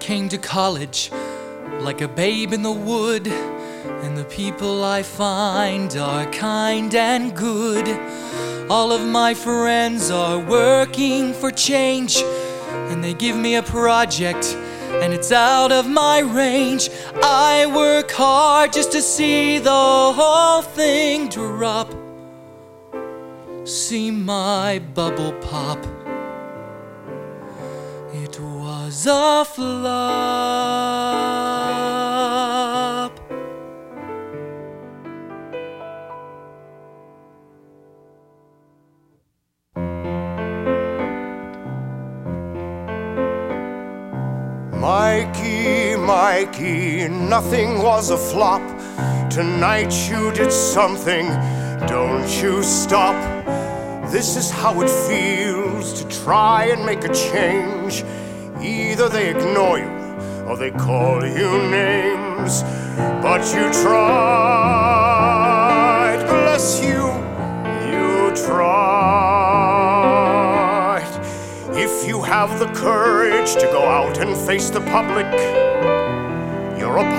came to college like a babe in the wood, and the people I find are kind and good. All of my friends are working for change, and they give me a project, and it's out of my range. I work hard just to see the whole thing drop, see my bubble pop. It was a flop. Mikey, Mikey, nothing was a flop. Tonight you did something, don't you stop. This is how it feels to try and make a change. Either they ignore you or they call you names. But you tried, bless you, you tried. If you have the courage to go out and face the public, you're a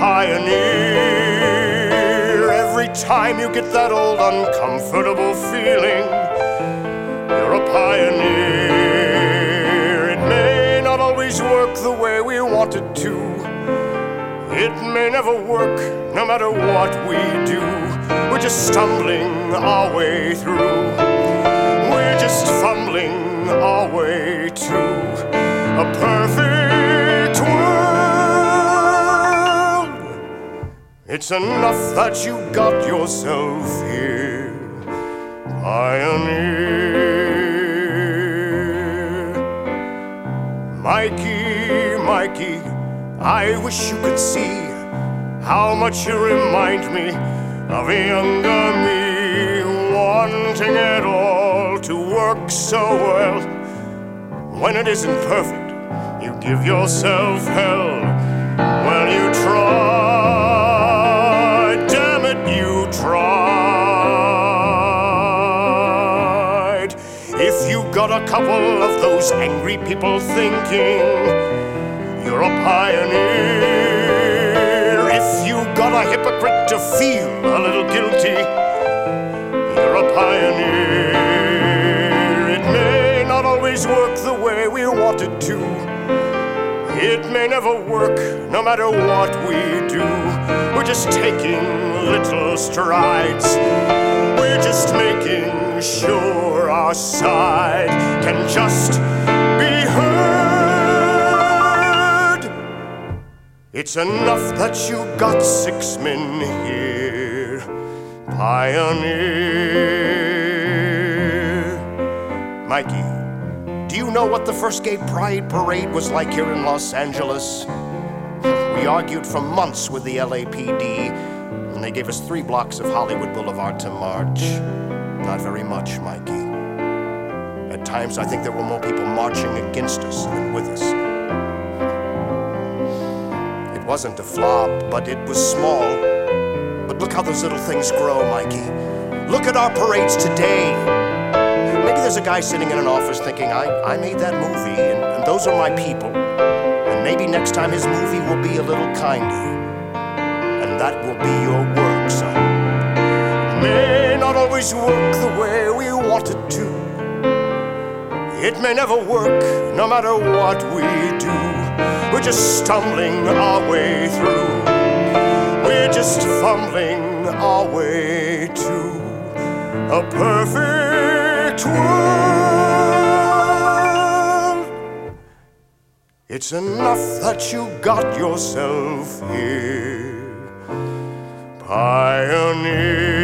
pioneer. Every time you get that old uncomfortable feeling, you're a pioneer. It may not always work the way we want it to. It may never work no matter what we do. We're just stumbling our way through. We're just fumbling our way to a perfect world. It's enough that you got yourself here, pioneer. Mikey, Mikey, I wish you could see how much you remind me of a younger me, wanting it all to work so well. When it isn't perfect, you give yourself hell. Well, you tried, damn it, you tried. If you got a couple of those angry people thinking, you're a pioneer. If you got a hypocrite to feel a little guilty, you're a pioneer. It may not always work the way we want it to. It may never work no matter what we do. We're just taking little strides. We're just making sure our side can just be heard. It's enough that you got 6 men here, pioneer. Mikey, do you know what the first gay pride parade was like here in Los Angeles? We argued for months with the LAPD, and they gave us 3 blocks of Hollywood Boulevard to march. Not very much, Mikey. At times, I think there were more people marching against us than with us. It wasn't a flop, but it was small. But look how those little things grow, Mikey. Look at our parades today. Maybe there's a guy sitting in an office thinking, I made that movie, and those are my people. And maybe next time his movie will be a little kinder. And that will be your work, son. It may not always work the way we want it to. It may never work no matter what we do. We're just stumbling our way through. We're just fumbling our way to a perfect world. It's enough that you got yourself here, pioneer.